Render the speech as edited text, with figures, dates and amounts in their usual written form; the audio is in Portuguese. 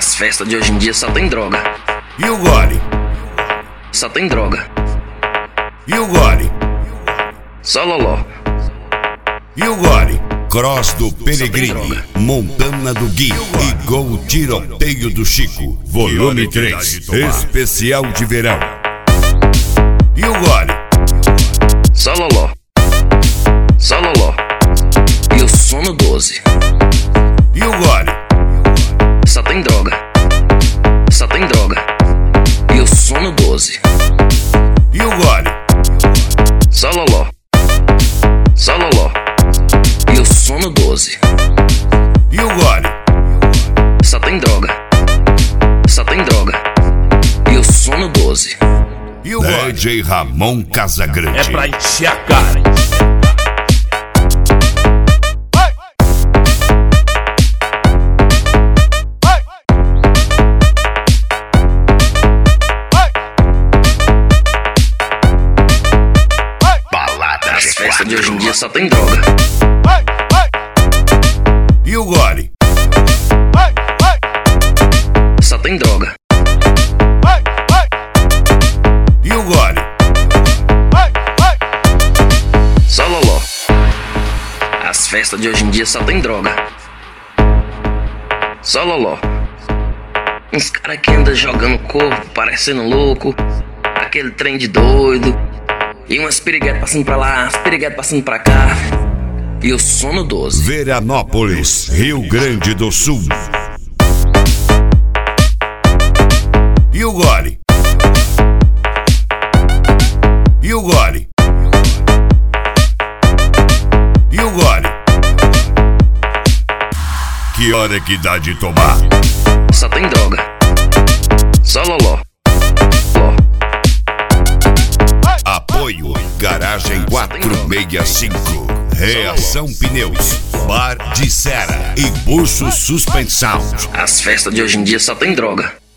As festas de hoje em dia só tem droga. E o gole? Só tem droga. E o gole? Só loló. E o gole? Cross do Peregrini, Montana do Gui e Gol Tiroteio do Chico. Volume 3, especial de verão. E o gole? Só loló. Só loló. E o sono 12. E o gole? Só tem droga. Só tem droga. E o sono 12. E o gole? Só loló. Só loló. E o sono 12. E o gole? Só tem droga. Só tem droga. E o sono 12. E o gole? DJ Ramon Casagrande. É pra encher a cara. As festas de hoje em dia só tem droga. E o gole? Só tem droga. E o gole? Só loló. As festas de hoje em dia só tem droga. Só loló. Uns caras que andam jogando corpo, parecendo louco. Aquele trem de doido. E umas piriguetas passando pra lá, umas piriguetas passando pra cá. E o sono 12. Veranópolis, Rio Grande do Sul. E o gole? E o gole? E o gole? Que hora que dá de tomar? Só tem droga. Só loló. Ló. Apoio Garagem 465, Reação Pneus, Bar de Serra e Bucho Suspensão. As festas de hoje em dia só tem droga.